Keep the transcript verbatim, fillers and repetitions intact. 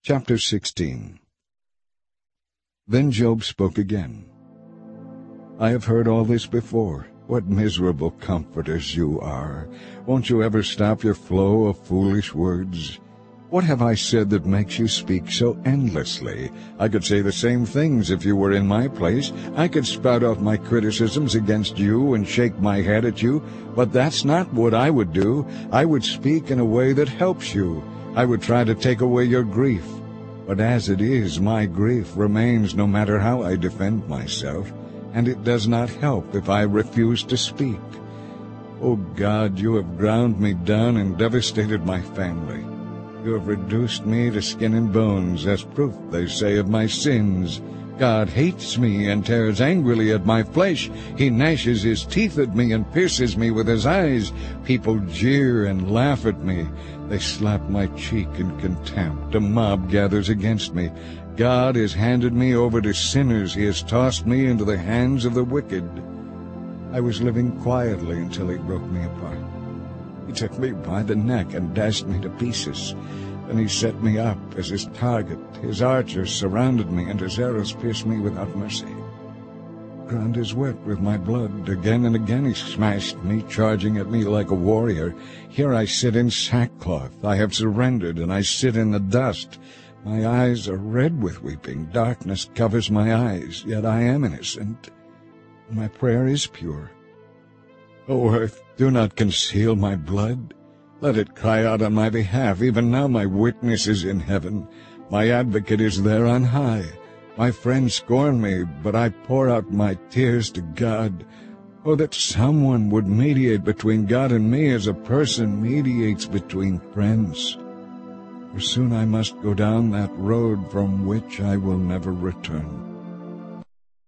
Chapter sixteen. Then Job spoke again. I have heard all this before. What miserable comforters you are! Won't you ever stop your flow of foolish words? What have I said that makes you speak so endlessly? I could say the same things if you were in my place. I could spout off my criticisms against you and shake my head at you, but that's not what I would do. I would speak in a way that helps you. I would try to take away your grief. But as it is, my grief remains no matter how I defend myself, and it does not help if I refuse to speak. O God, you have ground me down and devastated my family. You have reduced me to skin and bones, as proof, they say, of my sins. God hates me and tears angrily at my flesh. He gnashes his teeth at me and pierces me with his eyes. People jeer and laugh at me. They slap my cheek in contempt. A mob gathers against me. God has handed me over to sinners. He has tossed me into the hands of the wicked. I was living quietly until he broke me apart. He took me by the neck and dashed me to pieces. Then he set me up as his target. His archers surrounded me, and his arrows pierced me without mercy. The ground is wet with my blood. Again and again he smashed me, charging at me like a warrior. Here I sit in sackcloth. I have surrendered, and I sit in the dust. My eyes are red with weeping. Darkness covers my eyes, yet I am innocent. My prayer is pure. O earth, do not conceal my blood. Let it cry out on my behalf. Even now my witness is in heaven. My advocate is there on high. My friends scorn me, but I pour out my tears to God. Oh, that someone would mediate between God and me as a person mediates between friends. For soon I must go down that road from which I will never return.